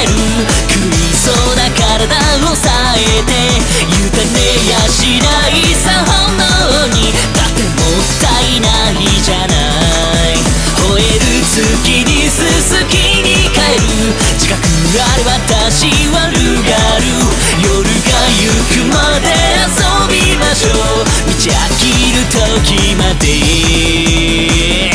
える。食いそうな体を抑えて委ねやしないさ本能に。だってもったいないじゃない。吠える月にすすきに帰る。自覚ある私はルガル。夜が行くまで遊びましょう。満ち飽きる時まで。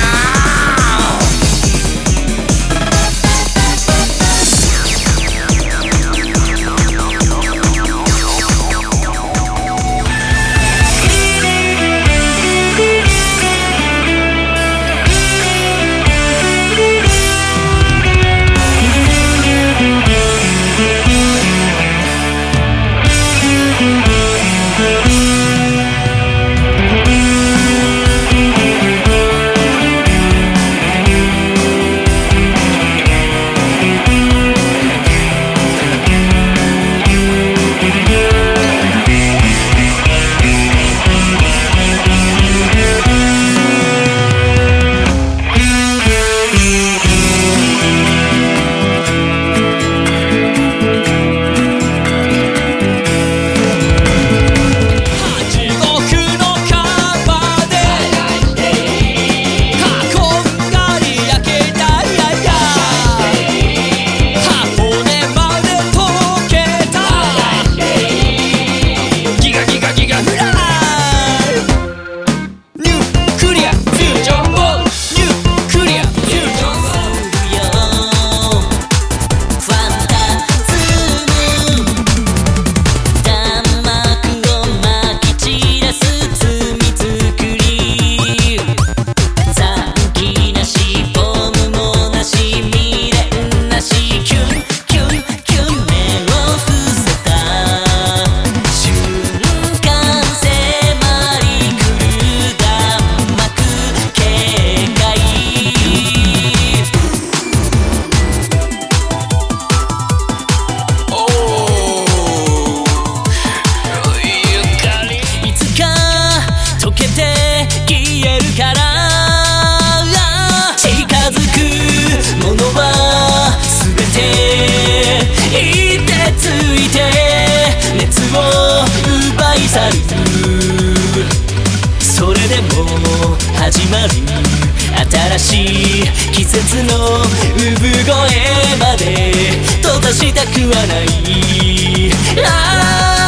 それでも始まる新しい季節の産声まで閉ざしたくはない。